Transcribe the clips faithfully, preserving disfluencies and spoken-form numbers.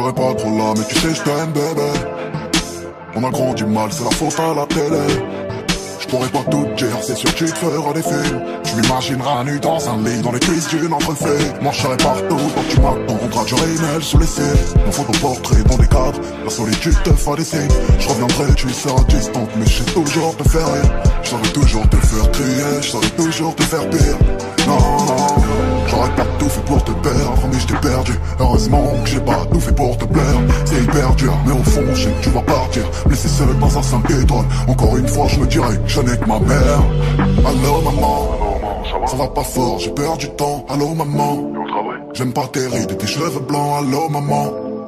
serai pas trop là, mais tu sais je t'aime bébé. On a grandi mal, c'est la faute à la télé. Je pourrais pas tout dire, c'est sûr tu te feras des films. Tu m'imagineras nu dans un lit, dans les cuisses d'une entrefait. Moi je serai partout quand tu m'attendras, du rémel sous les cils. Nos photos portraits dans des cadres, la solitude te fera des signes. Je reviendrai, tu seras distante, mais je sais toujours te faire rire. Je saurais toujours te faire crier, je saurais toujours te faire pire. Non, non, j'aurais pas tout fait pour te perdre, mais je t'ai perdu. Heureusement que j'ai pas tout fait pour te plaire. C'est hyper dur, mais au fond je sais que tu vas partir, laissé seul dans un cinq étoiles. Encore une fois je me dirais que je n'ai que ma mère. Allô maman, ça va pas fort, j'ai peur du temps. Allô maman, j'aime pas tes rides et tes cheveux blancs. Allô maman,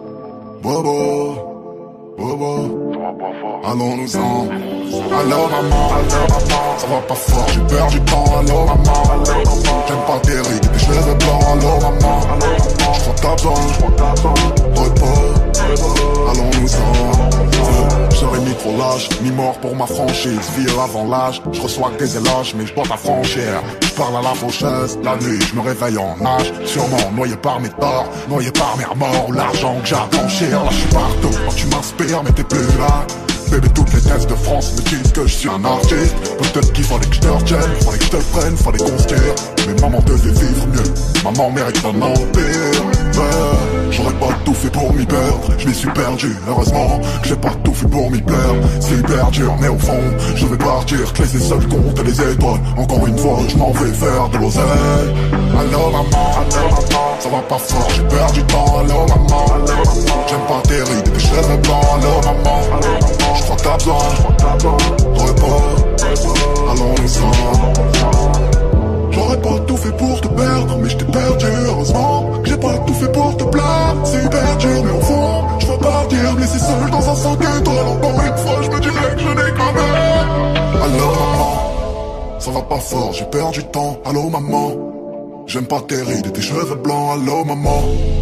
bobo, bobo, allons-nous-en. Allô maman, ça va pas fort, j'ai peur du temps. Allô maman, j'aime pas tes rides et tes cheveux blancs. Allô maman, j'crois que t'as besoin de repos, allons-nous-en. Je serai ni trop lâche, ni mort pour ma franchise. Vie avant l'âge, je reçois que des éloges, mais je dois t'affranchir. Je parle à la faucheuse, la nuit je me réveille en nage. Sûrement noyé par mes torts, noyé par mes remords. L'argent que j'ai à blanchir, là je suis partout. Quand tu m'inspires mais t'es plus là. Bébé, toutes les tests de France me disent que je suis un artiste. Peut-être qu'il fallait que je te retienne, fallait que je te prenne, fallait qu'on se tire. Mais maman devait vivre mieux, maman mérite un empire. Ouais, j'aurais pas tout fait pour m'y perdre, je m'y suis perdu. Heureusement que j'ai pas tout fait pour m'y plaire. C'est hyper dur, mais au fond, je vais partir, que les seuls comptent les étoiles. Encore une fois, je m'en vais faire de l'oseille. Allô maman, ça va pas fort, j'ai perdu du temps. Allô maman, j'aime pas tes rides et tes cheveux blancs. Allô maman, j'crois que t'as besoin de repos, allons-nous-en. J'aurais pas tout fait pour te perdre, mais je t'ai perdu. Heureusement que j'ai pas tout fait pour te plaire. C'est hyper dur, mais au fond, je veux partir, me laisser seul dans un cinq étoiles. Encore une fois, je me dirais que je n'ai qu'un mère. Allô maman, ça va pas fort, j'ai perdu du temps. Allô maman, j'aime pas tes rides et tes cheveux blancs. Allô maman,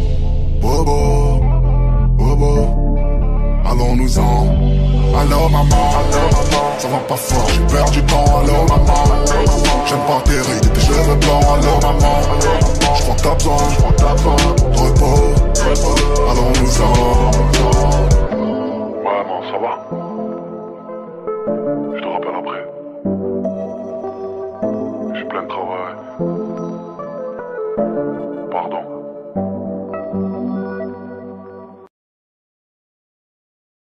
bobo, bobo, allons-nous-en. Allô maman, ça va pas fort, j'ai perdu du temps. Allô maman, j'aime pas tes rides et tes cheveux blancs. Allô maman, j'crois que t'as besoin de repos, allons-nous-en. Ouais maman, ça va?